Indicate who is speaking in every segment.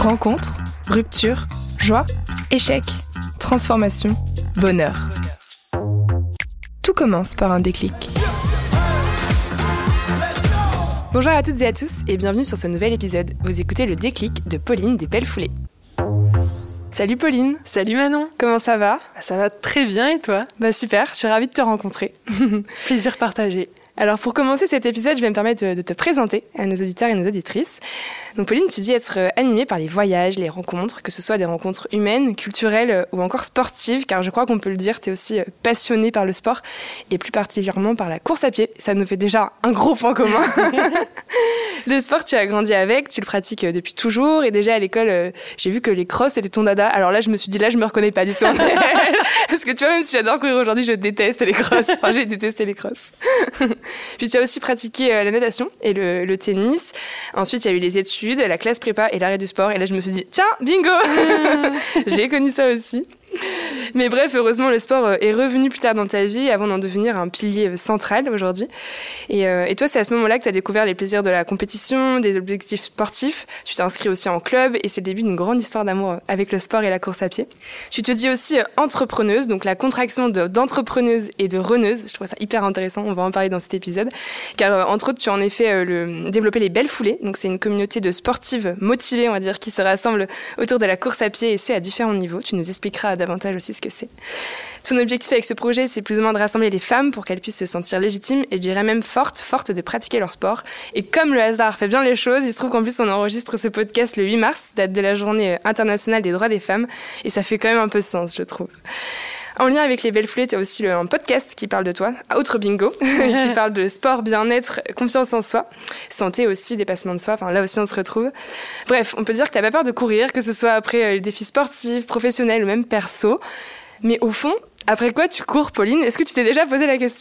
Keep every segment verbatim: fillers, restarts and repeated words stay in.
Speaker 1: Rencontre, rupture, joie, échec, transformation, bonheur. Tout commence par un déclic. Bonjour à toutes et à tous et bienvenue sur ce nouvel épisode. Vous écoutez le déclic de Pauline des Belles Foulées. Salut Pauline.
Speaker 2: Salut Manon.
Speaker 1: Comment ça va ?
Speaker 2: Ça va très bien et toi ?
Speaker 1: Bah super, je suis ravie de te rencontrer.
Speaker 2: Plaisir partagé.
Speaker 1: Alors pour commencer cet épisode, je vais me permettre de te présenter à nos auditeurs et nos auditrices. Donc Pauline, tu dis être animée par les voyages, les rencontres, que ce soit des rencontres humaines, culturelles ou encore sportives, car je crois qu'on peut le dire, tu es aussi passionnée par le sport et plus particulièrement par la course à pied. Ça nous fait déjà un gros point commun. Le sport, tu as grandi avec, tu le pratiques depuis toujours et déjà à l'école, j'ai vu que les crosses c'était ton dada. Alors là, je me suis dit, là, je me reconnais pas du tout. Parce que tu vois, même si j'adore courir aujourd'hui, je déteste les crosses. Enfin, j'ai détesté les crosses. Puis tu as aussi pratiqué la natation et le, le tennis. Ensuite, il y a eu les études, la classe prépa et l'arrêt du sport. Et là, je me suis dit, tiens, bingo. J'ai connu ça aussi. Mais bref, heureusement, le sport est revenu plus tard dans ta vie avant d'en devenir un pilier central aujourd'hui. Et, euh, et toi, c'est à ce moment-là que tu as découvert les plaisirs de la compétition, des objectifs sportifs. Tu t'es inscrit aussi en club et c'est le début d'une grande histoire d'amour avec le sport et la course à pied. Tu te dis aussi entrepreneuse, donc la contraction de, d'entrepreneuse et de runneuse. Je trouve ça hyper intéressant, on va en parler dans cet épisode. Car euh, entre autres, tu as en effet euh, le, développé les Belles Foulées. Donc c'est une communauté de sportives motivées, on va dire, qui se rassemblent autour de la course à pied et ce à différents niveaux. Tu nous expliqueras davantage aussi ce que c'est. Ton objectif avec ce projet, c'est plus ou moins de rassembler les femmes pour qu'elles puissent se sentir légitimes et je dirais même fortes, fortes de pratiquer leur sport. Et comme le hasard fait bien les choses, il se trouve qu'en plus on enregistre ce podcast le huit mars, date de la journée internationale des droits des femmes, et ça fait quand même un peu sens, je trouve. En lien avec les Belles Foulées, tu as aussi un podcast qui parle de toi, Autre Bingo, qui parle de sport, bien-être, confiance en soi, santé aussi, dépassement de soi, enfin là aussi on se retrouve. Bref, on peut dire que tu n'as pas peur de courir, que ce soit après les défis sportifs, professionnels ou même perso. Mais au fond, après quoi tu cours, Pauline ? Est-ce que tu t'es déjà posé la question ?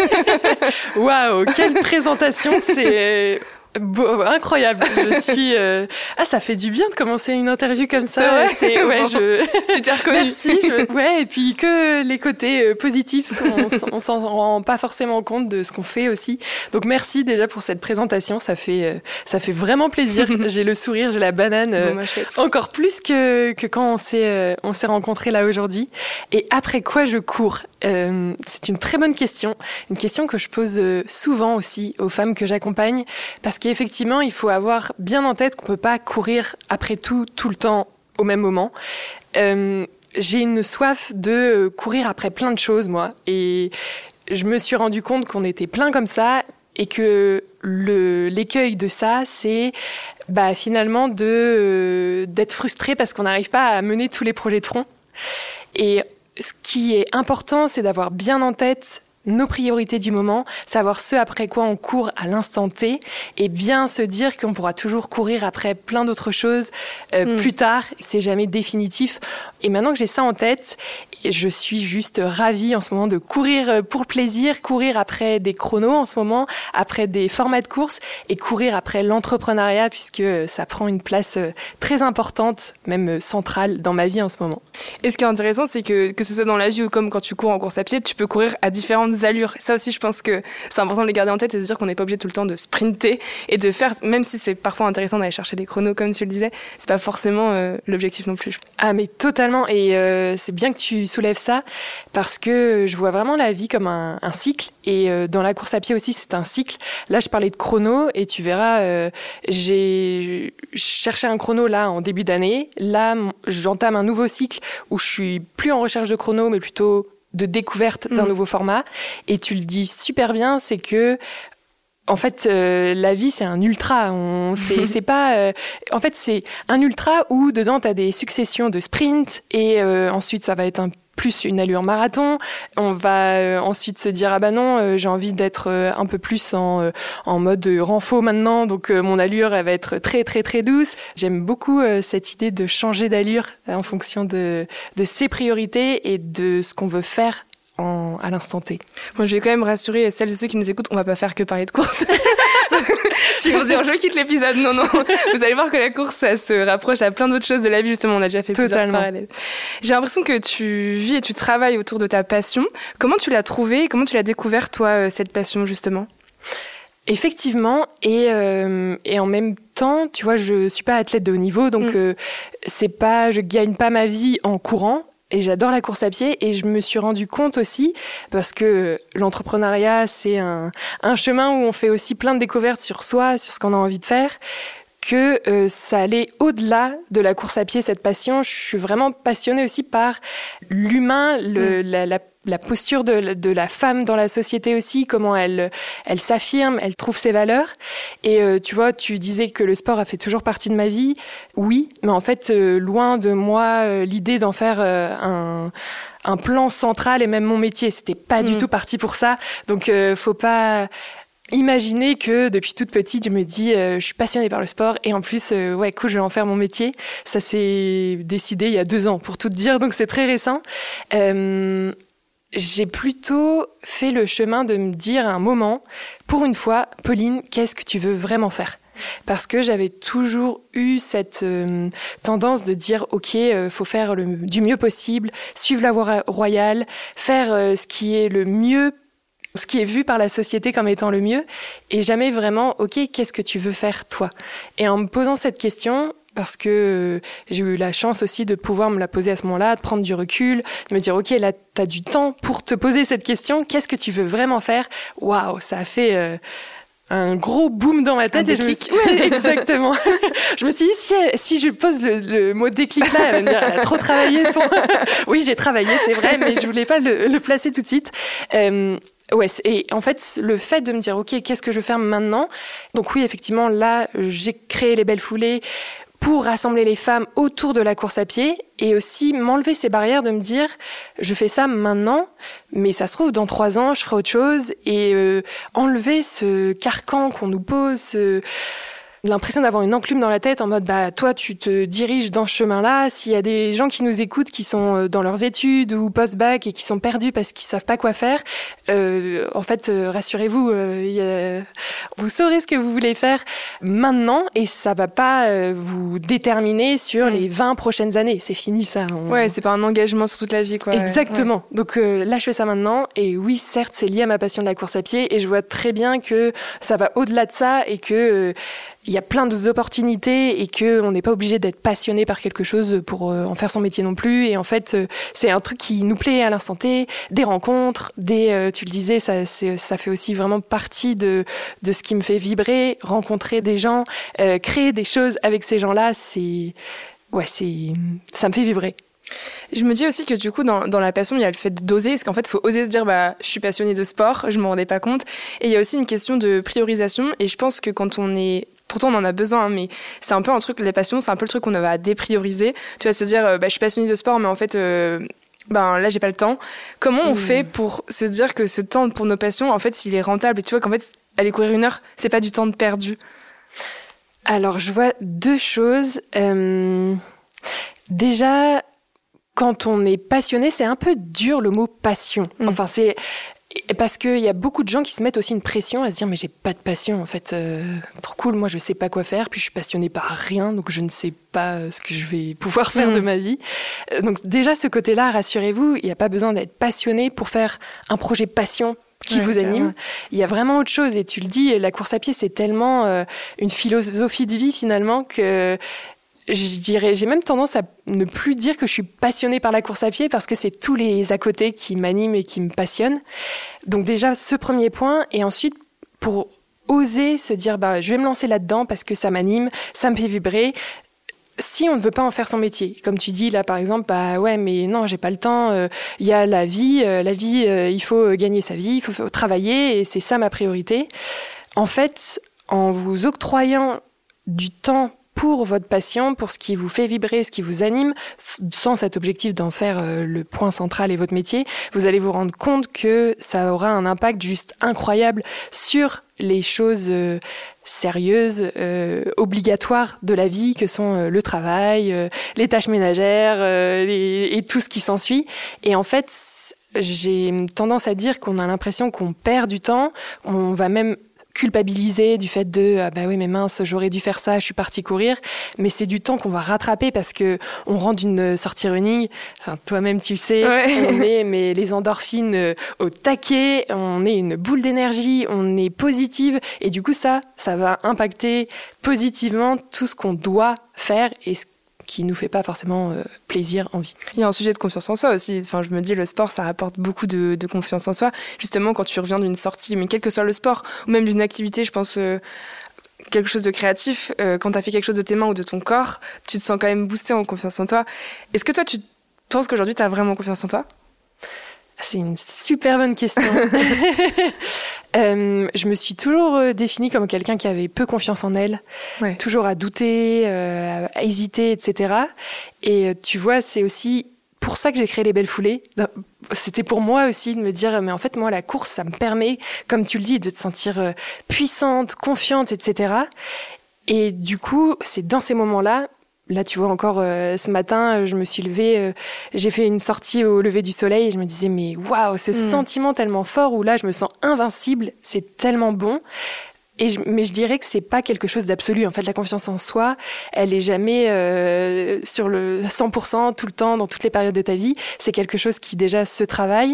Speaker 2: Waouh, quelle présentation, c'est... Beau, incroyable. Je suis. Euh... Ah, ça fait du bien de commencer une interview comme ça.
Speaker 1: C'est vrai.
Speaker 2: C'est... Ouais, je.
Speaker 1: Tu t'es reconnue.
Speaker 2: Merci. Je... Ouais, et puis que les côtés euh, positifs, on, s- on s'en rend pas forcément compte de ce qu'on fait aussi. Donc merci déjà pour cette présentation. Ça fait, euh, ça fait vraiment plaisir. J'ai le sourire, j'ai la banane. Euh,
Speaker 1: bon, bah,
Speaker 2: encore plus que que quand on s'est euh, on s'est rencontrés là aujourd'hui. Et après quoi je cours ? Euh, c'est une très bonne question. Une question que je pose euh, souvent aussi aux femmes que j'accompagne, parce qu'effectivement, il faut avoir bien en tête qu'on peut pas courir après tout, tout le temps, au même moment. Euh, j'ai une soif de courir après plein de choses, moi. Et je me suis rendu compte qu'on était plein comme ça et que le, l'écueil de ça, c'est bah, finalement de, euh, d'être frustré parce qu'on n'arrive pas à mener tous les projets de front. Et ce qui est important, c'est d'avoir bien en tête nos priorités du moment, savoir ce après quoi on court à l'instant T et bien se dire qu'on pourra toujours courir après plein d'autres choses euh, mmh. plus tard, c'est jamais définitif. Et maintenant que j'ai ça en tête, je suis juste ravie en ce moment de courir pour le plaisir, courir après des chronos en ce moment, après des formats de course et courir après l'entrepreneuriat puisque ça prend une place très importante, même centrale dans ma vie en ce moment.
Speaker 1: Et ce qui est intéressant, c'est que que ce soit dans la vie ou comme quand tu cours en course à pied, tu peux courir à différentes allures. Ça aussi, je pense que c'est important de les garder en tête et de se dire qu'on n'est pas obligé tout le temps de sprinter et de faire, même si c'est parfois intéressant d'aller chercher des chronos comme tu le disais, c'est pas forcément euh, l'objectif non plus.
Speaker 2: Ah mais totalement, et euh, c'est bien que tu soulèves ça parce que je vois vraiment la vie comme un, un cycle et euh, dans la course à pied aussi c'est un cycle. Là je parlais de chrono et tu verras, euh, j'ai cherché un chrono là en début d'année. Là j'entame un nouveau cycle où je suis plus en recherche de chrono mais plutôt de découverte d'un mmh. nouveau format. Et tu le dis super bien, c'est que en fait, euh, la vie, c'est un ultra. On, c'est, c'est pas. Euh, en fait, c'est un ultra où dedans, t'as des successions de sprints et euh, ensuite, ça va être un plus une allure marathon. On va euh, ensuite se dire ah bah non, euh, j'ai envie d'être euh, un peu plus en euh, en mode renfo maintenant. Donc euh, mon allure, elle va être très très très douce. J'aime beaucoup euh, cette idée de changer d'allure euh, en fonction de de ses priorités et de ce qu'on veut faire en, à l'instant T.
Speaker 1: Bon, je vais quand même rassurer celles et ceux qui nous écoutent, on va pas faire que parler de course. Si vous dire je quitte l'épisode, non, non. Vous allez voir que la course, ça se rapproche à plein d'autres choses de la vie, justement. On a déjà fait
Speaker 2: Totalement.
Speaker 1: Plusieurs parallèles. J'ai l'impression que tu vis et tu travailles autour de ta passion. Comment tu l'as trouvée? Comment tu l'as découvert, toi, cette passion, justement?
Speaker 2: Effectivement, et, euh, et en même temps, tu vois, je suis pas athlète de haut niveau, donc mmh. euh, c'est pas, je gagne pas ma vie en courant. Et j'adore la course à pied et je me suis rendu compte aussi, parce que l'entrepreneuriat, c'est un, un chemin où on fait aussi plein de découvertes sur soi, sur ce qu'on a envie de faire, que euh, ça allait au-delà de la course à pied, cette passion. Je suis vraiment passionnée aussi par l'humain, le, mmh. la, la, la posture de, de la femme dans la société aussi, comment elle, elle s'affirme, elle trouve ses valeurs. Et euh, tu vois, tu disais que le sport a fait toujours partie de ma vie. Oui, mais en fait, euh, loin de moi euh, l'idée d'en faire euh, un... un plan central et même mon métier. C'était pas mmh. du tout parti pour ça. Donc, euh, faut pas imaginer que depuis toute petite, je me dis, euh, je suis passionnée par le sport et en plus, euh, ouais, cool, je vais en faire mon métier. Ça s'est décidé il y a deux ans, pour tout te dire, donc c'est très récent. Euh, j'ai plutôt fait le chemin de me dire à un moment, pour une fois, Pauline, qu'est-ce que tu veux vraiment faire ? Parce que j'avais toujours eu cette euh, tendance de dire ok, euh, faut faire le, du mieux possible, suivre la voie royale, faire euh, ce qui est le mieux, ce qui est vu par la société comme étant le mieux, et jamais vraiment ok, qu'est-ce que tu veux faire toi ? Et en me posant cette question, parce que euh, j'ai eu la chance aussi de pouvoir me la poser à ce moment-là, de prendre du recul, de me dire ok, là t'as du temps pour te poser cette question, qu'est-ce que tu veux vraiment faire ? Waouh, ça a fait euh, un gros boom dans ma tête.
Speaker 1: Un
Speaker 2: et
Speaker 1: déclic.
Speaker 2: Je me suis... ouais, exactement. Je me suis dit, si, elle, si je pose le, le mot déclic là, elle va me dire, elle a trop travaillé son... Oui, j'ai travaillé, c'est vrai, mais je voulais pas le, le placer tout de suite. Euh, ouais, et en fait, le fait de me dire, ok, qu'est-ce que je veux faire maintenant ? Donc oui, effectivement, là, j'ai créé les Belles Foulées pour rassembler les femmes autour de la course à pied et aussi m'enlever ces barrières de me dire je fais ça maintenant, mais ça se trouve dans trois ans je ferai autre chose, et euh, enlever ce carcan qu'on nous pose, ce... l'impression d'avoir une enclume dans la tête en mode bah toi tu te diriges dans ce chemin-là. S'il y a des gens qui nous écoutent qui sont dans leurs études ou post-bac et qui sont perdus parce qu'ils savent pas quoi faire, euh, en fait euh, rassurez-vous, euh, y a... vous saurez ce que vous voulez faire maintenant et ça va pas euh, vous déterminer sur mmh. les vingt prochaines années. C'est fini ça. On...
Speaker 1: Ouais, c'est pas un engagement sur toute la vie quoi.
Speaker 2: Exactement.
Speaker 1: Ouais.
Speaker 2: Donc euh, là je fais ça maintenant et oui certes c'est lié à ma passion de la course à pied et je vois très bien que ça va au-delà de ça et que euh, il y a plein d'opportunités et qu'on n'est pas obligé d'être passionné par quelque chose pour euh, en faire son métier non plus. Et en fait, euh, c'est un truc qui nous plaît à l'instant T, des rencontres, des, euh, tu le disais, ça, c'est, ça fait aussi vraiment partie de, de ce qui me fait vibrer, rencontrer des gens, euh, créer des choses avec ces gens-là, c'est, ouais, c'est, ça me fait vibrer.
Speaker 1: Je me dis aussi que du coup, dans, dans la passion, il y a le fait d'oser, parce qu'en fait, il faut oser se dire, bah, je suis passionnée de sport, je m'en rendais pas compte. Et il y a aussi une question de priorisation, et je pense que quand on est... Pourtant, on en a besoin, hein, mais c'est un peu un truc, les passions, c'est un peu le truc qu'on va déprioriser. Tu vas se dire, euh, bah, je suis passionnée de sport, mais en fait, euh, ben, là, j'ai pas le temps. Comment on mmh. fait pour se dire que ce temps pour nos passions, en fait, il est rentable? Et tu vois qu'en fait, aller courir une heure, c'est pas du temps de perdu.
Speaker 2: Alors, je vois deux choses. Euh, déjà, quand on est passionné, c'est un peu dur le mot passion. Mmh. Enfin, c'est... Parce qu'il y a beaucoup de gens qui se mettent aussi une pression à se dire mais j'ai pas de passion en fait, euh, trop cool, moi je sais pas quoi faire, puis je suis passionnée par rien donc je ne sais pas ce que je vais pouvoir faire mmh. de ma vie. Donc déjà ce côté-là, rassurez-vous, il n'y a pas besoin d'être passionné pour faire un projet passion qui ouais, vous anime. Carrément. Il y a vraiment autre chose et tu le dis, la course à pied c'est tellement euh, une philosophie de vie finalement que... Je dirais, j'ai même tendance à ne plus dire que je suis passionnée par la course à pied parce que c'est tous les à côté qui m'animent et qui me passionnent. Donc déjà, ce premier point. Et ensuite, pour oser se dire, bah, je vais me lancer là-dedans parce que ça m'anime, ça me fait vibrer. Si on ne veut pas en faire son métier, comme tu dis là par exemple, bah ouais mais non j'ai pas le temps, il euh, y a la vie, euh, la vie euh, il faut gagner sa vie, il faut, faut travailler et c'est ça ma priorité. En fait, en vous octroyant du temps pour votre passion, pour ce qui vous fait vibrer, ce qui vous anime, sans cet objectif d'en faire euh, le point central et votre métier, vous allez vous rendre compte que ça aura un impact juste incroyable sur les choses euh, sérieuses, euh, obligatoires de la vie, que sont euh, le travail, euh, les tâches ménagères euh, les, et tout ce qui s'ensuit. Et en fait, j'ai tendance à dire qu'on a l'impression qu'on perd du temps, on va même culpabiliser du fait de ah bah oui mais mince j'aurais dû faire ça, je suis partie courir, mais c'est du temps qu'on va rattraper parce que on rentre d'une sortie running, enfin toi-même tu le sais, ouais. on est mais les endorphines euh, au taquet, on est une boule d'énergie, on est positive et du coup ça ça va impacter positivement tout ce qu'on doit faire et ce qui nous fait pas forcément euh, plaisir, envie.
Speaker 1: Il y a un sujet de confiance en soi aussi. Enfin, je me dis, le sport, ça rapporte beaucoup de, de confiance en soi. Justement, quand tu reviens d'une sortie, mais quel que soit le sport, ou même d'une activité, je pense, euh, quelque chose de créatif, euh, quand tu as fait quelque chose de tes mains ou de ton corps, tu te sens quand même boosté en confiance en toi. Est-ce que toi, tu penses qu'aujourd'hui, tu as vraiment confiance en toi ?
Speaker 2: C'est une super bonne question. euh, je me suis toujours définie comme quelqu'un qui avait peu confiance en elle, ouais. toujours à douter, euh, à hésiter, et cetera. Et tu vois, c'est aussi pour ça que j'ai créé les Belles Foulées. C'était pour moi aussi de me dire, mais en fait, moi, la course, ça me permet, comme tu le dis, de te sentir puissante, confiante, et cetera. Et du coup, c'est dans ces moments-là. Là, tu vois, encore euh, ce matin, je me suis levée, euh, j'ai fait une sortie au lever du soleil et je me disais, mais waouh, ce mmh. sentiment tellement fort où là, je me sens invincible, c'est tellement bon. Et je, mais je dirais que c'est pas quelque chose d'absolu. En fait, la confiance en soi, elle est jamais euh, sur le cent pour cent tout le temps, dans toutes les périodes de ta vie. C'est quelque chose qui déjà se travaille,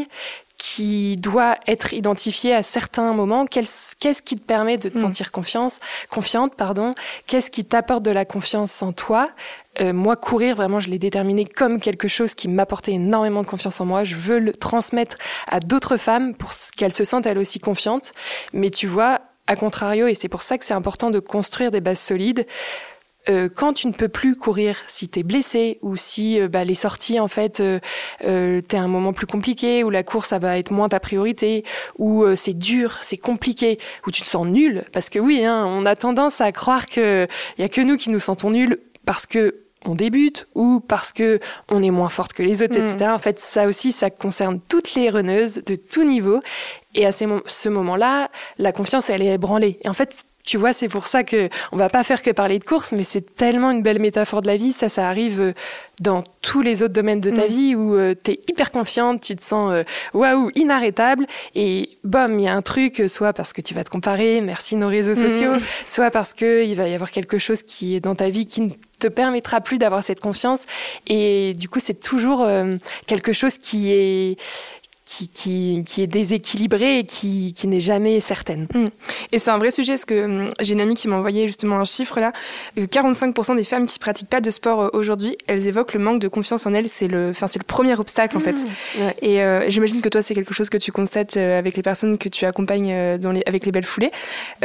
Speaker 2: qui doit être identifié à certains moments. Qu'est-ce qui te permet de te mmh. sentir confiance, confiante, pardon. Qu'est-ce qui t'apporte de la confiance en toi ? Euh, moi, courir, vraiment, je l'ai déterminé comme quelque chose qui m'apportait énormément de confiance en moi. Je veux le transmettre à d'autres femmes pour qu'elles se sentent elles aussi confiantes. Mais tu vois, à contrario, et c'est pour ça que c'est important de construire des bases solides, Euh, quand tu ne peux plus courir, si t'es blessé ou si euh, bah, les sorties, en fait, euh, euh, t'es à un moment plus compliqué, où la course, ça va être moins ta priorité, où euh, c'est dur, c'est compliqué, où tu te sens nul. Parce que oui, hein, on a tendance à croire qu'il y a que nous qui nous sentons nuls parce que on débute ou parce que on est moins forte que les autres, mmh. et cetera. En fait, ça aussi, ça concerne toutes les runneuses de tout niveau. Et à ces mo- ce moment-là, la confiance, elle est ébranlée. Et en fait, tu vois, c'est pour ça que on va pas faire que parler de course, mais c'est tellement une belle métaphore de la vie. Ça, ça arrive dans tous les autres domaines de ta mmh. vie où euh, t'es hyper confiante, tu te sens euh, waouh, inarrêtable. Et bam, il y a un truc, soit parce que tu vas te comparer, merci nos réseaux sociaux, mmh. soit parce que il va y avoir quelque chose qui est dans ta vie qui ne te permettra plus d'avoir cette confiance. Et du coup, c'est toujours euh, quelque chose qui est Qui, qui, qui est déséquilibrée et qui, qui n'est jamais certaine.
Speaker 1: Mmh. Et c'est un vrai sujet, parce que hum, j'ai une amie qui m'a envoyé justement un chiffre là. quarante-cinq pour cent des femmes qui pratiquent pas de sport aujourd'hui, elles évoquent le manque de confiance en elles. C'est le, enfin, c'est le premier obstacle en fait.
Speaker 2: Mmh. Ouais.
Speaker 1: Et euh, j'imagine que toi, c'est quelque chose que tu constates avec les personnes que tu accompagnes dans les, avec les Belles Foulées.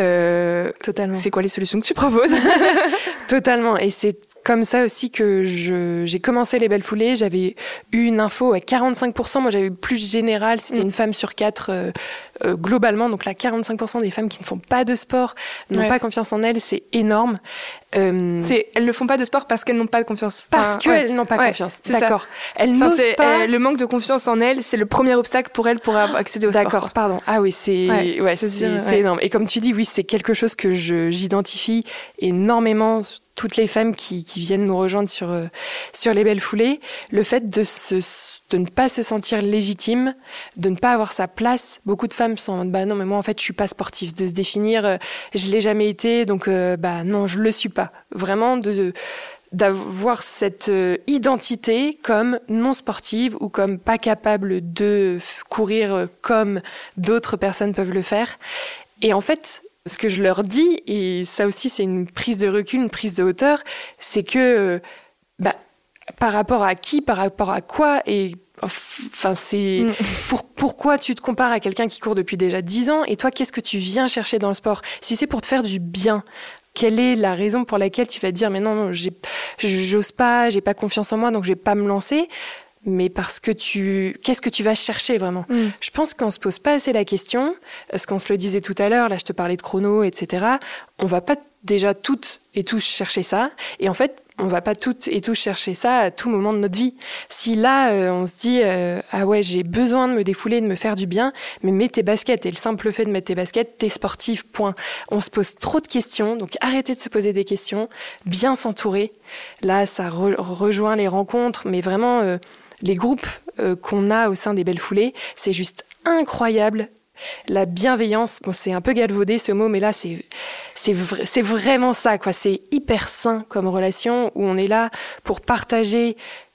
Speaker 1: Euh,
Speaker 2: Totalement.
Speaker 1: C'est quoi les solutions que tu proposes ?
Speaker 2: Totalement. Et c'est comme ça aussi que je, j'ai commencé les Belles Foulées. J'avais eu une info à quarante-cinq pour cent. Moi, j'avais eu plus général. C'était mmh. une femme sur quatre euh, euh, globalement. Donc là, quarante-cinq pour cent des femmes qui ne font pas de sport n'ont ouais. pas confiance en elles. C'est énorme.
Speaker 1: Euh, c'est, elles ne font pas de sport parce qu'elles n'ont pas de confiance.
Speaker 2: Parce
Speaker 1: enfin,
Speaker 2: qu'elles
Speaker 1: ouais.
Speaker 2: n'ont pas
Speaker 1: ouais,
Speaker 2: confiance.
Speaker 1: C'est
Speaker 2: D'accord.
Speaker 1: Ça.
Speaker 2: Elles
Speaker 1: enfin,
Speaker 2: n'osent pas.
Speaker 1: Euh, le manque de confiance en elles, c'est le premier obstacle pour elles pour accéder au
Speaker 2: D'accord,
Speaker 1: sport.
Speaker 2: D'accord, pardon. Ah oui, c'est, ouais, ouais, c'est, c'est, c'est ouais. énorme. Et comme tu dis, oui, c'est quelque chose que je, j'identifie énormément. Toutes les femmes qui, qui viennent nous rejoindre sur, euh, sur les Belles Foulées, le fait de, se, de ne pas se sentir légitime, de ne pas avoir sa place. Beaucoup de femmes sont en mode, bah non, mais moi, en fait, je suis pas sportive. De se définir, euh, je l'ai jamais été, donc, euh, bah non, je le suis pas. Vraiment, de, d'avoir cette euh, identité comme non sportive ou comme pas capable de f- courir euh, comme d'autres personnes peuvent le faire. Et en fait, ce que je leur dis, et ça aussi c'est une prise de recul, une prise de hauteur, c'est que bah, par rapport à qui, par rapport à quoi, et enfin c'est mmh. pour, pourquoi tu te compares à quelqu'un qui court depuis déjà dix ans, et toi qu'est-ce que tu viens chercher dans le sport ? Si c'est pour te faire du bien, quelle est la raison pour laquelle tu vas te dire mais non, j'ai, j'ose pas, j'ai pas confiance en moi, donc je vais pas me lancer ? Mais parce que tu... Qu'est-ce que tu vas chercher vraiment ? mmh. Je pense qu'on se pose pas assez la question, ce qu'on se le disait tout à l'heure, là je te parlais de chrono, et cetera. On va pas déjà toutes et tous chercher ça. Et en fait, on va pas toutes et tous chercher ça à tout moment de notre vie. Si là, euh, on se dit euh, « Ah ouais, j'ai besoin de me défouler, de me faire du bien », mais mets tes baskets. Et le simple fait de mettre tes baskets, t'es sportif, point. On se pose trop de questions, donc arrêtez de se poser des questions, bien s'entourer. Là, ça re- rejoint les rencontres, mais vraiment... Euh, les groupes euh, qu'on a au sein des Belles Foulées, c'est juste incroyable. la bienveillance. Bon, c'est un peu galvaudé ce mot, mais là, c'est, c'est, vra- c'est vraiment ça, quoi. C'est hyper sain comme relation où on est là pour partager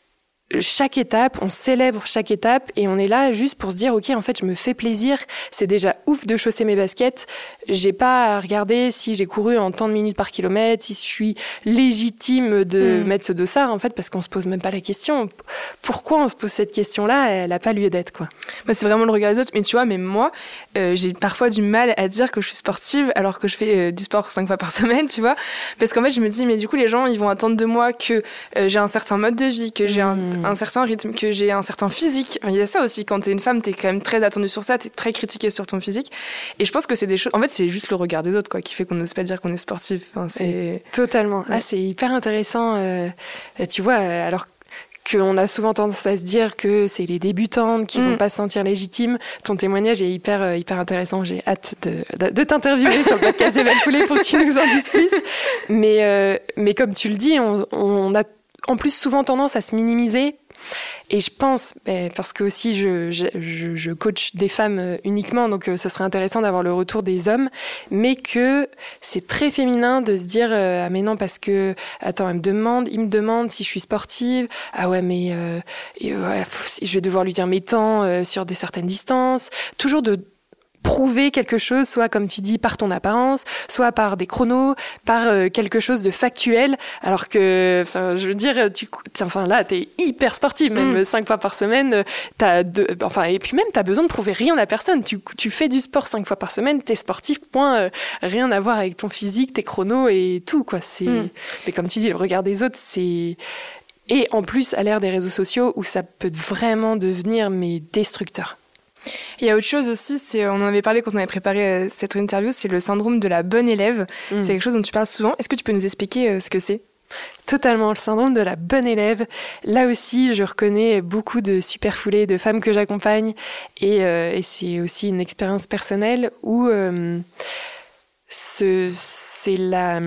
Speaker 2: chaque étape, on célèbre chaque étape et on est là juste pour se dire ok, en fait je me fais plaisir, c'est déjà ouf de chausser mes baskets, j'ai pas à regarder si j'ai couru en tant de minutes par kilomètre, si je suis légitime de mmh. mettre ce dossard, en fait, parce qu'on se pose même pas la question. Pourquoi on se pose cette question-là? Elle a pas lieu d'être, quoi.
Speaker 1: Bah, c'est vraiment le regard des autres, mais tu vois, même moi euh, j'ai parfois du mal à dire que je suis sportive alors que je fais euh, du sport cinq fois par semaine, tu vois, parce qu'en fait je me dis mais du coup les gens ils vont attendre de moi que euh, j'ai un certain mode de vie, que j'ai un mmh. un certain rythme, que j'ai un certain physique. Enfin, il y a ça aussi, quand t'es une femme, t'es quand même très attendue sur ça, t'es très critiquée sur ton physique. Et je pense que c'est des choses... En fait, c'est juste le regard des autres, quoi, qui fait qu'on n'ose pas dire qu'on est sportif. Enfin, c'est...
Speaker 2: Et totalement. Ouais. Ah, c'est hyper intéressant. Euh, tu vois, alors qu'on a souvent tendance à se dire que c'est les débutantes qui mmh. vont pas se sentir légitimes. Ton témoignage est hyper, hyper intéressant. J'ai hâte de, de, de t'interviewer sur le podcast des Belles Foulées pour que tu nous en dises plus. Mais, euh, mais comme tu le dis, on, on a en plus souvent tendance à se minimiser. Et je pense, parce que aussi je, je, je coach des femmes uniquement, donc ce serait intéressant d'avoir le retour des hommes, mais que c'est très féminin de se dire ah mais non parce que attends elle me demande, il me demande si je suis sportive, ah ouais mais euh, ouais, je vais devoir lui dire mes temps euh, sur des certaines distances, toujours de prouver quelque chose, soit comme tu dis par ton apparence, soit par des chronos, par euh, quelque chose de factuel, alors que, enfin, je veux dire, tu, enfin là, t'es hyper sportive, même mmh. cinq fois par semaine, t'as deux, enfin, et puis même t'as besoin de prouver rien à personne. Tu, tu fais du sport cinq fois par semaine, t'es sportif, point, euh, rien à voir avec ton physique, tes chronos et tout, quoi. C'est, mmh. mais comme tu dis, le regard des autres, c'est, et en plus à l'ère des réseaux sociaux où ça peut vraiment devenir mais destructeur.
Speaker 1: Il y a autre chose aussi, c'est, on en avait parlé quand on avait préparé cette interview, c'est le syndrome de la bonne élève. Mmh. C'est quelque chose dont tu parles souvent. Est-ce que tu peux nous expliquer ce que c'est ?
Speaker 2: Totalement, le syndrome de la bonne élève. Là aussi, je reconnais beaucoup de super foulées, de femmes que j'accompagne. Et, euh, et c'est aussi une expérience personnelle où euh, ce, c'est la...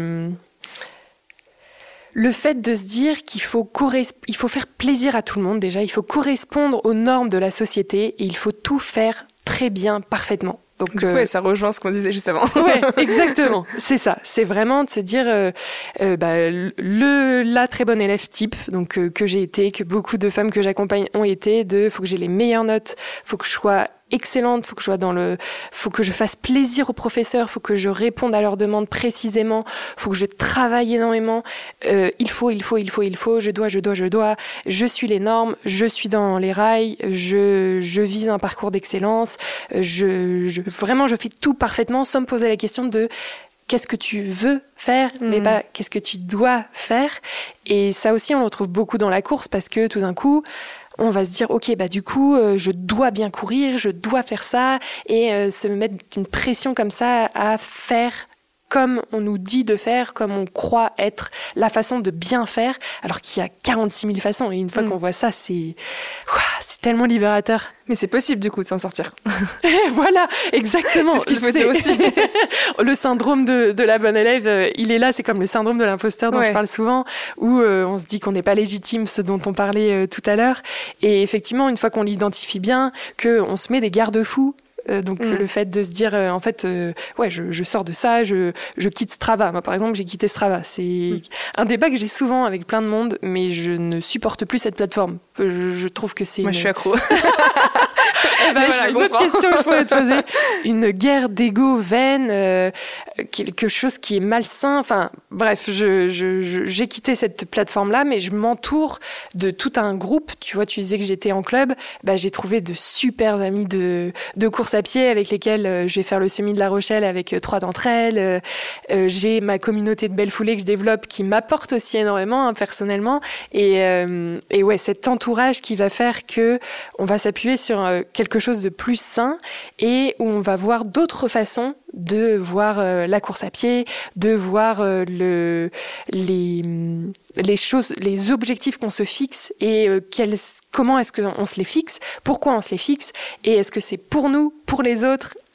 Speaker 2: Le fait de se dire qu'il faut, corresp- il faut faire plaisir à tout le monde déjà, il faut correspondre aux normes de la société et il faut tout faire très bien, parfaitement.
Speaker 1: Donc, du coup, euh... ouais, ça rejoint ce qu'on disait juste avant.
Speaker 2: Ouais, exactement. C'est ça. C'est vraiment de se dire euh, euh, bah, le la très bonne élève type, donc euh, que j'ai été, que beaucoup de femmes que j'accompagne ont été. De, faut que j'ai les meilleures notes, faut que je sois excellente, faut que je sois dans le, faut que je fasse plaisir aux professeurs, faut que je réponde à leurs demandes précisément, faut que je travaille énormément. Euh, il faut, il faut, il faut, il faut. Je dois, je dois, je dois. Je suis les normes. Je suis dans les rails. Je, je vise un parcours d'excellence. Je, je Vraiment, je fais tout parfaitement sans me poser la question de qu'est-ce que tu veux faire, mmh. mais pas qu'est-ce que tu dois faire. Et ça aussi, on le retrouve beaucoup dans la course parce que tout d'un coup, on va se dire, ok, bah du coup, euh, je dois bien courir, je dois faire ça, et euh, se mettre une pression comme ça à faire comme on nous dit de faire, comme on croit être la façon de bien faire, alors qu'il y a quarante-six mille façons. Et une fois mmh. qu'on voit ça, c'est, c'est tellement libérateur.
Speaker 1: Mais c'est possible, du coup, de s'en sortir.
Speaker 2: Voilà, exactement.
Speaker 1: C'est ce qu'il faut dire aussi.
Speaker 2: Le syndrome de, de la bonne élève, il est là, c'est comme le syndrome de l'imposteur dont ouais. je parle souvent, où euh, on se dit qu'on n'est pas légitime, ce dont on parlait euh, tout à l'heure. Et effectivement, une fois qu'on l'identifie bien, qu'on se met des garde-fous, Euh, donc mmh. le fait de se dire euh, en fait euh, ouais je, je sors de ça, je, je quitte Strava. Moi par exemple j'ai quitté Strava, c'est mmh. un débat que j'ai souvent avec plein de monde, mais je ne supporte plus cette plateforme. Je, je trouve que c'est
Speaker 1: moi
Speaker 2: une...
Speaker 1: je suis accro.
Speaker 2: Eh ben voilà, une autre question que je pourrais te poser, une guerre d'ego vaine, euh, quelque chose qui est malsain. Enfin bref, je, je, je, j'ai quitté cette plateforme là, mais je m'entoure de tout un groupe. Tu vois, tu disais que j'étais en club, bah j'ai trouvé de super amis de de course à pied avec lesquels euh, je vais faire le semi de La Rochelle avec euh, trois d'entre elles. Euh, euh, j'ai ma communauté de belles foulées que je développe qui m'apporte aussi énormément hein, personnellement. Et, euh, et ouais, cet entourage qui va faire que on va s'appuyer sur euh, quelque chose de plus sain et où on va voir d'autres façons de voir euh, la course à pied, de voir euh, le, les, les choses, les objectifs qu'on se fixe et euh, quels, comment est-ce qu'on se les fixe, pourquoi on se les fixe et est-ce que c'est pour nous, pour les autres,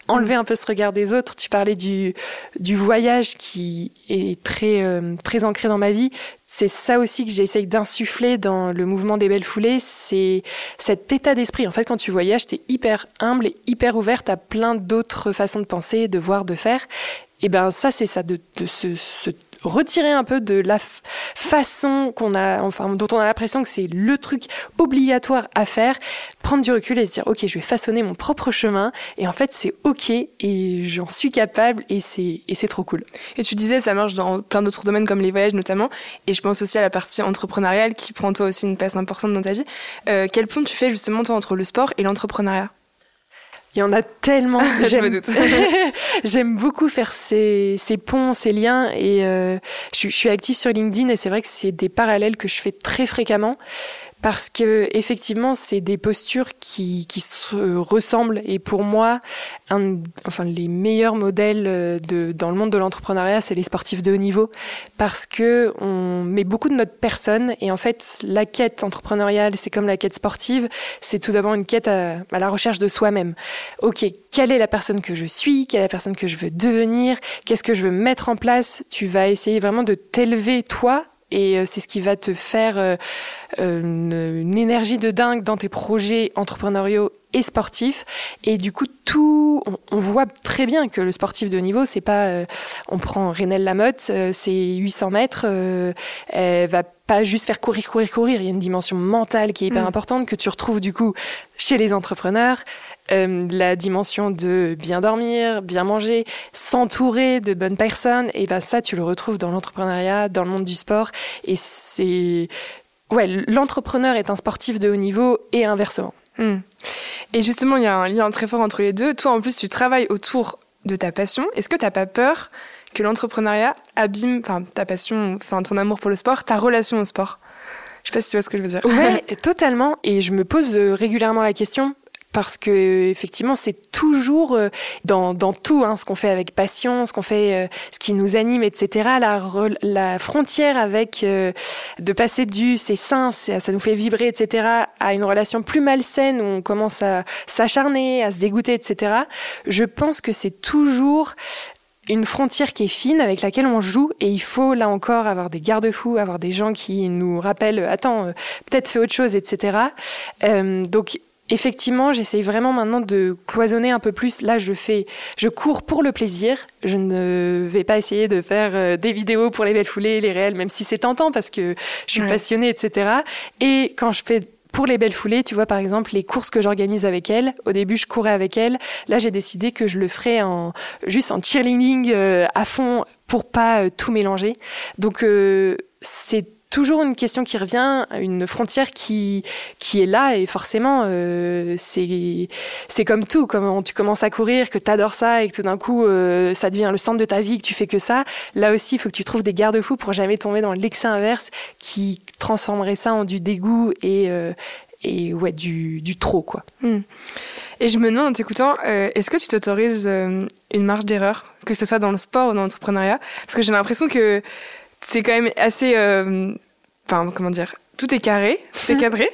Speaker 2: enlever un peu ce regard des autres. Tu parlais du, du voyage qui est très, euh, très ancré dans ma vie. C'est ça aussi que j'essaye d'insuffler dans le mouvement des Belles Foulées, c'est cet état d'esprit. En fait, quand tu voyages, t'es hyper humble et hyper ouverte à plein d'autres façons de penser, de voir, de faire. Et ben ça, c'est ça, de, de se, se retirer un peu de la f- façon qu'on a, enfin, dont on a l'impression que c'est le truc obligatoire à faire, prendre du recul et se dire, ok, je vais façonner mon propre chemin, et en fait, c'est ok, et j'en suis capable, et c'est, et c'est trop cool.
Speaker 1: Et tu disais, ça marche dans plein d'autres domaines comme les voyages notamment, et je pense aussi à la partie entrepreneuriale qui prend toi aussi une place importante dans ta vie. Euh, quel pont tu fais justement toi entre le sport et l'entrepreneuriat ?
Speaker 2: Il y en a tellement.
Speaker 1: Je me doute.
Speaker 2: J'aime beaucoup faire ces, ces ponts, ces liens. Et euh, je, je suis active sur LinkedIn et c'est vrai que c'est des parallèles que je fais très fréquemment. Parce que effectivement, c'est des postures qui, qui se ressemblent. Et pour moi, un, enfin, les meilleurs modèles de, dans le monde de l'entrepreneuriat, c'est les sportifs de haut niveau. Parce que on met beaucoup de notre personne. Et en fait, la quête entrepreneuriale, c'est comme la quête sportive. C'est tout d'abord une quête à, à la recherche de soi-même. Ok, quelle est la personne que je suis? Quelle est la personne que je veux devenir? Qu'est-ce que je veux mettre en place? Tu vas essayer vraiment de t'élever, toi. Et c'est ce qui va te faire euh, une, une énergie de dingue dans tes projets entrepreneuriaux et sportifs. Et du coup, tout, on, on voit très bien que le sportif de haut niveau, c'est pas, euh, on prend Renelle Lamotte, euh, c'est huit cents mètres, euh, elle va pas juste faire courir, courir, courir. Il y a une dimension mentale qui est hyper mmh. importante que tu retrouves du coup chez les entrepreneurs. Euh, la dimension de bien dormir, bien manger, s'entourer de bonnes personnes, et ben ça tu le retrouves dans l'entrepreneuriat, dans le monde du sport, et c'est ouais, l'entrepreneur est un sportif de haut niveau et inversement.
Speaker 1: Mmh. Et justement, il y a un lien très fort entre les deux. Toi, en plus, tu travailles autour de ta passion. Est-ce que t'as pas peur que l'entrepreneuriat abîme, enfin ta passion, enfin ton amour pour le sport, ta relation au sport? Je sais pas si tu vois ce que je veux dire.
Speaker 2: Ouais, totalement. Et je me pose régulièrement la question. Parce que effectivement, c'est toujours euh, dans dans tout, hein, ce qu'on fait avec passion, ce qu'on fait, euh, ce qui nous anime, et cetera. La la frontière avec euh, de passer du c'est sain, c'est, ça nous fait vibrer, et cetera. À une relation plus malsaine où on commence à s'acharner, à se dégoûter, et cetera. Je pense que c'est toujours une frontière qui est fine avec laquelle on joue, et il faut là encore avoir des garde-fous, avoir des gens qui nous rappellent attends, euh, peut-être fais autre chose, et cetera. Euh, donc effectivement, j'essaye vraiment maintenant de cloisonner un peu plus. Là, je fais, je cours pour le plaisir. Je ne vais pas essayer de faire euh, des vidéos pour les Belles Foulées, les réels, même si c'est tentant parce que je suis ouais. passionnée, et cetera. Et quand je fais pour les Belles Foulées, tu vois, par exemple, les courses que j'organise avec elles. Au début, je courais avec elles. Là, j'ai décidé que je le ferais en, juste en cheerleading euh, à fond pour pas euh, tout mélanger. Donc, euh, c'est toujours une question qui revient, une frontière qui qui est là, et forcément euh, c'est c'est comme tout, comme tu commences à courir, que t'adores ça et que tout d'un coup euh, ça devient le centre de ta vie, que tu fais que ça. Là aussi, il faut que tu trouves des garde-fous pour jamais tomber dans l'excès inverse qui transformerait ça en du dégoût et euh, et ouais du du trop quoi.
Speaker 1: Mmh. Et je me demande en t'écoutant, euh, est-ce que tu t'autorises euh, une marge d'erreur, que ce soit dans le sport ou dans l'entrepreneuriat? Parce que j'ai l'impression que c'est quand même assez... Euh, enfin, comment dire, tout est carré, c'est cadré.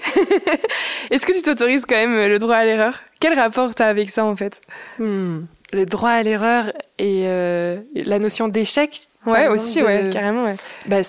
Speaker 1: Est-ce que tu t'autorises quand même le droit à l'erreur? Quel rapport t'as avec ça, en fait?
Speaker 2: hmm. Le droit à l'erreur et euh, la notion d'échec.
Speaker 1: Ouais, aussi, de... ouais, carrément, ouais.
Speaker 2: Bah,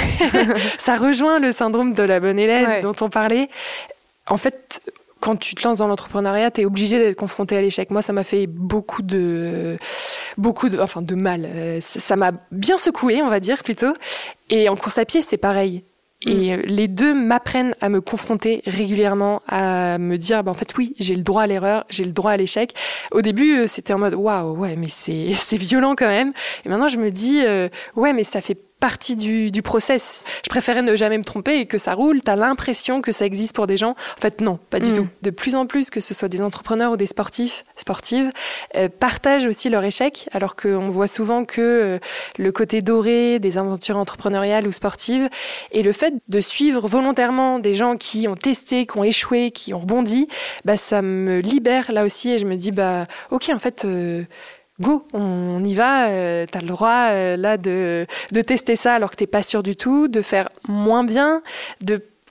Speaker 2: ça rejoint le syndrome de la bonne élève ouais. dont on parlait. En fait... Quand tu te lances dans l'entrepreneuriat, t'es obligé d'être confronté à l'échec. Moi, ça m'a fait beaucoup de, beaucoup de, enfin, de mal. Ça m'a bien secoué, on va dire, plutôt. Et en course à pied, c'est pareil. Et mmh. les deux m'apprennent à me confronter régulièrement, à me dire, bah, en fait, oui, j'ai le droit à l'erreur, j'ai le droit à l'échec. Au début, c'était en mode, waouh, ouais, mais c'est, c'est violent quand même. Et maintenant, je me dis, euh, ouais, mais ça fait partie du, du process. Je préférais ne jamais me tromper et que ça roule. T'as l'impression que ça existe pour des gens. En fait, non, pas du mmh. tout. De plus en plus, que ce soit des entrepreneurs ou des sportifs, sportives, euh, partagent aussi leur échec, alors qu'on voit souvent que euh, le côté doré des aventures entrepreneuriales ou sportives, et le fait de suivre volontairement des gens qui ont testé, qui ont échoué, qui ont rebondi, bah, ça me libère là aussi, et je me dis, bah, ok, en fait, euh, go, on y va, euh, t'as le droit euh, là de, de tester ça alors que t'es pas sûr du tout, de faire moins bien, de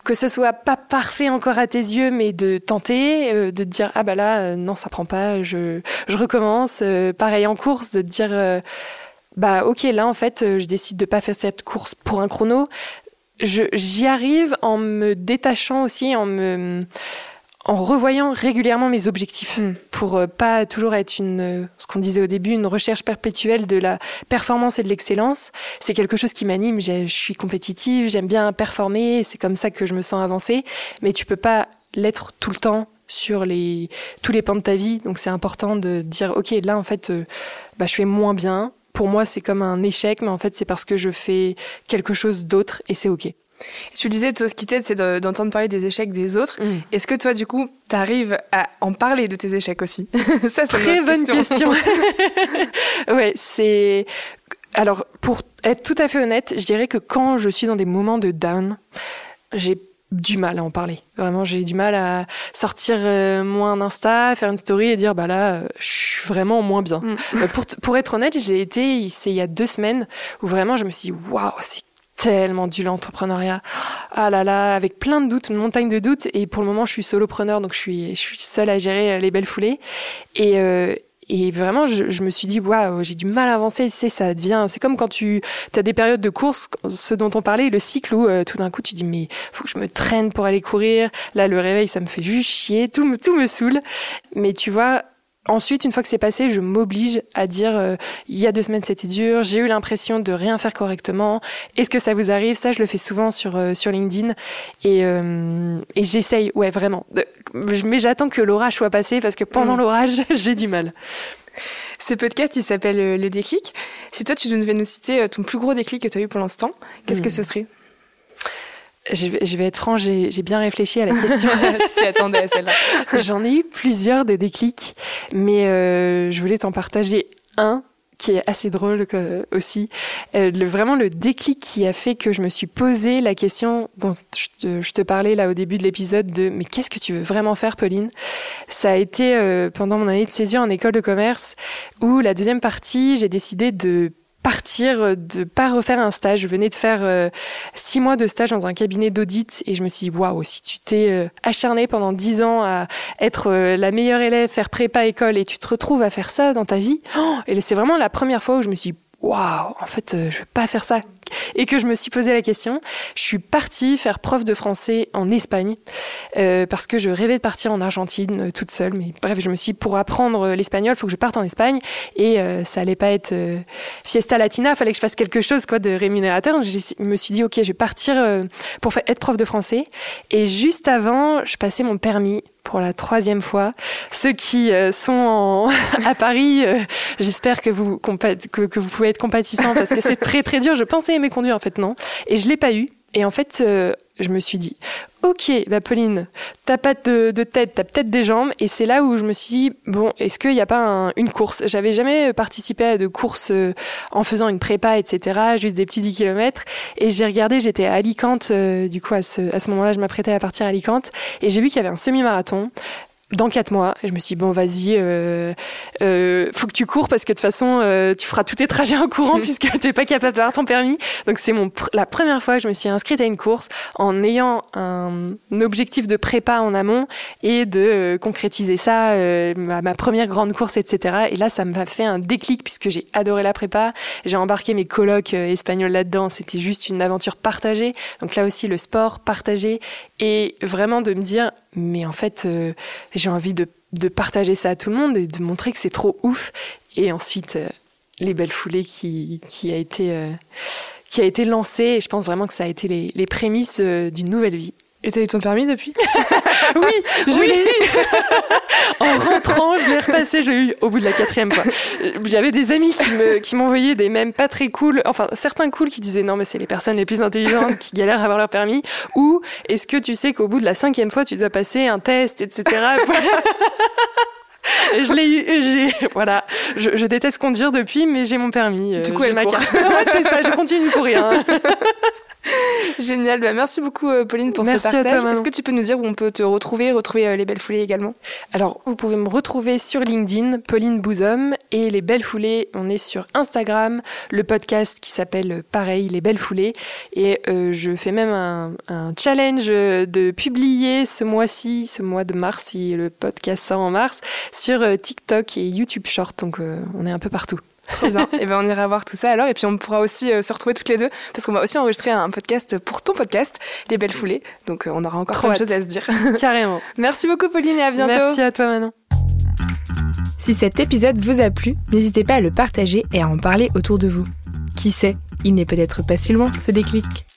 Speaker 2: que ce soit pas parfait encore à tes yeux, mais de tenter, euh, de te dire ah bah là euh, non ça prend pas, je je recommence. Euh, pareil en course, de te dire euh, bah ok là en fait euh, je décide de pas faire cette course pour un chrono. Je j'y arrive en me détachant aussi, en me en revoyant régulièrement mes objectifs mmh. pour euh, pas toujours être une, euh, ce qu'on disait au début, une recherche perpétuelle de la performance et de l'excellence. C'est quelque chose qui m'anime. J'ai, je suis compétitive, j'aime bien performer, c'est comme ça que je me sens avancer. Mais tu peux pas l'être tout le temps sur les tous les pans de ta vie. Donc c'est important de dire ok là en fait, euh, bah je fais moins bien. Pour moi c'est comme un échec, mais en fait c'est parce que je fais quelque chose d'autre et c'est ok.
Speaker 1: Et tu le disais, toi, ce qui t'aide, c'est de, d'entendre parler des échecs des autres. Mmh. Est-ce que toi, du coup, t'arrives à en parler de tes échecs aussi ? Ça, c'est
Speaker 2: très
Speaker 1: une
Speaker 2: bonne
Speaker 1: question.
Speaker 2: question. Ouais, c'est. Alors, pour être tout à fait honnête, je dirais que quand je suis dans des moments de down, j'ai du mal à en parler. Vraiment, j'ai du mal à sortir euh, moins d'Insta, faire une story et dire bah là, euh, je suis vraiment moins bien. Mmh. Euh, pour pour être honnête, j'ai été, c'est il y a deux semaines où vraiment je me suis dit waouh, c'est tellement du l'entrepreneuriat. Ah là là, avec plein de doutes, une montagne de doutes. Et pour le moment, je suis solopreneur, donc je suis, je suis seule à gérer les belles foulées. Et, euh, et vraiment, je, je me suis dit, waouh, j'ai du mal à avancer. Tu sais, ça devient, c'est comme quand tu as des périodes de course, ce dont on parlait, le cycle où euh, tout d'un coup, tu dis, mais faut que je me traîne pour aller courir. Là, le réveil, ça me fait juste chier. Tout me, tout me saoule. Mais tu vois, ensuite, une fois que c'est passé, je m'oblige à dire euh, il y a deux semaines c'était dur, j'ai eu l'impression de rien faire correctement. Est-ce que ça vous arrive ? Ça, je le fais souvent sur euh, sur LinkedIn et euh, et j'essaye, ouais vraiment. Mais j'attends que l'orage soit passé parce que pendant mmh. l'orage, j'ai du mal.
Speaker 1: Ce podcast, il s'appelle Le Déclic. Si toi, tu devais nous citer ton plus gros déclic que tu as eu pour l'instant, qu'est-ce mmh. que ce serait ?
Speaker 2: Je vais, je vais être franche, j'ai, j'ai bien réfléchi à la question.
Speaker 1: Tu t'y attendais à celle-là.
Speaker 2: J'en ai eu plusieurs de déclics, mais euh, je voulais t'en partager un qui est assez drôle que, aussi. Euh, le, vraiment le déclic qui a fait que je me suis posé la question dont je te, je te parlais là au début de l'épisode de « mais qu'est-ce que tu veux vraiment faire, Pauline ?» Ça a été euh, pendant mon année de césure en école de commerce où la deuxième partie, j'ai décidé de partir, de pas refaire un stage. Je venais de faire euh, six mois de stage dans un cabinet d'audit et je me suis dit waouh, si tu t'es euh, acharné pendant dix ans à être euh, la meilleure élève, faire prépa école et tu te retrouves à faire ça dans ta vie, oh, et c'est vraiment la première fois où je me suis dit waouh, en fait, euh, je vais pas faire ça. Et que je me suis posé la question. Je suis partie faire prof de français en Espagne euh, parce que je rêvais de partir en Argentine euh, toute seule. Mais bref, je me suis dit, pour apprendre l'espagnol, il faut que je parte en Espagne. Et euh, ça allait pas être euh, fiesta latina, il fallait que je fasse quelque chose quoi, de rémunérateur. Donc, je me suis dit, ok, je vais partir euh, pour être prof de français. Et juste avant, je passais mon permis pour la troisième fois. Ceux qui euh, sont en à Paris, euh, j'espère que vous, compa- que, que vous pouvez être compatissants parce que c'est très très dur. Je pensais aimer conduire, en fait non. Et je l'ai pas eu. Et en fait, euh, je me suis dit, ok, bah Pauline, t'as pas de, de tête, t'as peut-être des jambes. Et c'est là où je me suis dit, bon, est-ce qu'il n'y a pas un, une course ? J'avais jamais participé à de courses euh, en faisant une prépa, et cetera, juste des petits dix kilomètres. Et j'ai regardé, j'étais à Alicante, euh, du coup, à ce, à ce moment-là, je m'apprêtais à partir à Alicante. Et j'ai vu qu'il y avait un semi-marathon dans quatre mois. Et je me suis dit, bon, vas-y, euh, euh, faut que tu cours parce que de toute façon, euh, tu feras tous tes trajets en courant puisque t'es pas capable d'avoir ton permis. Donc, c'est mon pr- la première fois que je me suis inscrite à une course en ayant un, un objectif de prépa en amont et de euh, concrétiser ça, euh, ma, ma première grande course, et cetera. Et là, ça m'a fait un déclic puisque j'ai adoré la prépa. J'ai embarqué mes colocs euh, espagnols là-dedans. C'était juste une aventure partagée. Donc là aussi, le sport partagé et vraiment de me dire, mais en fait, euh, j'ai envie de, de partager ça à tout le monde et de montrer que c'est trop ouf. Et ensuite, euh, les belles foulées qui, qui, a été, euh, qui a été lancée. Et je pense vraiment que ça a été les, les prémices euh, d'une nouvelle vie.
Speaker 1: Et t'as eu ton permis depuis ?
Speaker 2: Oui, je oui. l'ai eu. En rentrant, je l'ai repassé, je l'ai eu au bout de la quatrième fois. J'avais des amis qui me, qui m'envoyaient des mèmes pas très cool, enfin, certains cool qui disaient non, mais c'est les personnes les plus intelligentes qui galèrent à avoir leur permis, ou est-ce que tu sais qu'au bout de la cinquième fois, tu dois passer un test, et cetera. Je l'ai eu, j'ai, voilà. Je, je déteste conduire depuis, mais j'ai mon permis.
Speaker 1: Du coup,
Speaker 2: j'ai
Speaker 1: elle
Speaker 2: ma
Speaker 1: court.
Speaker 2: carte. Ouais, c'est ça, je continue de courir. Hein.
Speaker 1: Génial, bah, merci beaucoup Pauline pour
Speaker 2: merci
Speaker 1: ce partage.
Speaker 2: À toi,
Speaker 1: Est-ce que tu peux nous dire où on peut te retrouver, retrouver euh, Les Belles Foulées également?
Speaker 2: Alors, vous pouvez me retrouver sur LinkedIn, Pauline Bouzom, et Les Belles Foulées, on est sur Instagram, le podcast qui s'appelle pareil, Les Belles Foulées, et euh, je fais même un, un challenge de publier ce mois-ci, ce mois de mars, si le podcast sort en mars, sur euh, TikTok et YouTube Short, donc euh, on est un peu partout.
Speaker 1: Trop bien. Et ben on ira voir tout ça alors. Et puis on pourra aussi euh, se retrouver toutes les deux parce qu'on va aussi enregistrer un podcast pour ton podcast, Les Belles Foulées. Donc euh, on aura encore
Speaker 2: Trop
Speaker 1: plein de
Speaker 2: hâte.
Speaker 1: choses à se dire.
Speaker 2: Carrément.
Speaker 1: Merci beaucoup Pauline et à bientôt.
Speaker 2: Merci à toi Manon.
Speaker 3: Si cet épisode vous a plu, n'hésitez pas à le partager et à en parler autour de vous. Qui sait, il n'est peut-être pas si loin ce déclic.